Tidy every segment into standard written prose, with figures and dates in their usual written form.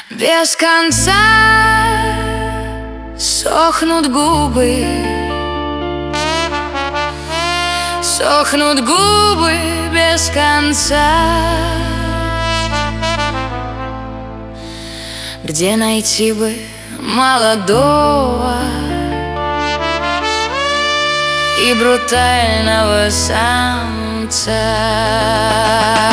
Без конца сохнут губы, сохнут губы без конца. Где найти бы молодого и брутального самца?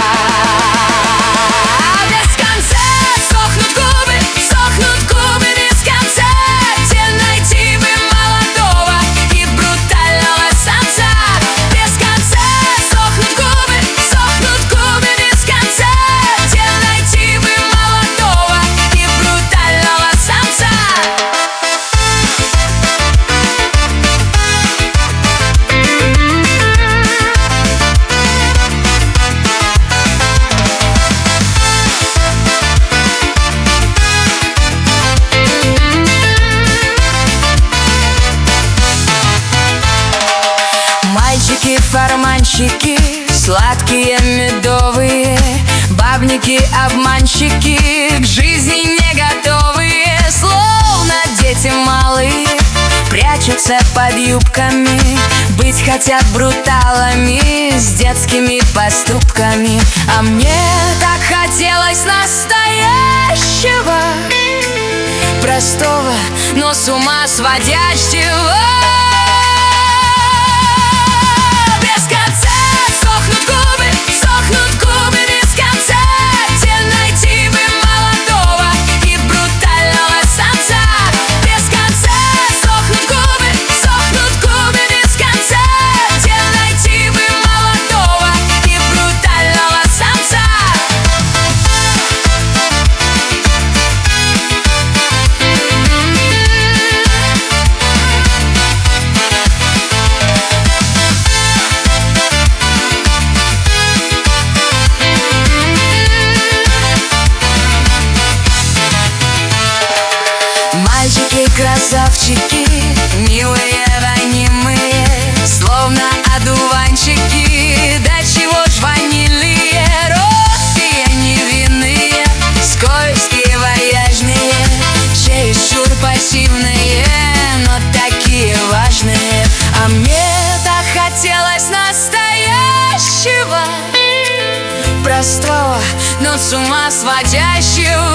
Мальчики-форманщики, сладкие медовые, бабники, обманщики, к жизни не готовые, словно дети малые, прячутся под юбками, быть хотят бруталами с детскими поступками. А мне так хотелось настоящего, простого, но с ума сводящего. Красавчики, милые, ранимые, словно одуванчики, до чего ж ванильные, розовые, невинные, скользкие, вальяжные, чересчур пассивные, но такие важные. А мне так хотелось настоящего, простого, но с ума сводящего.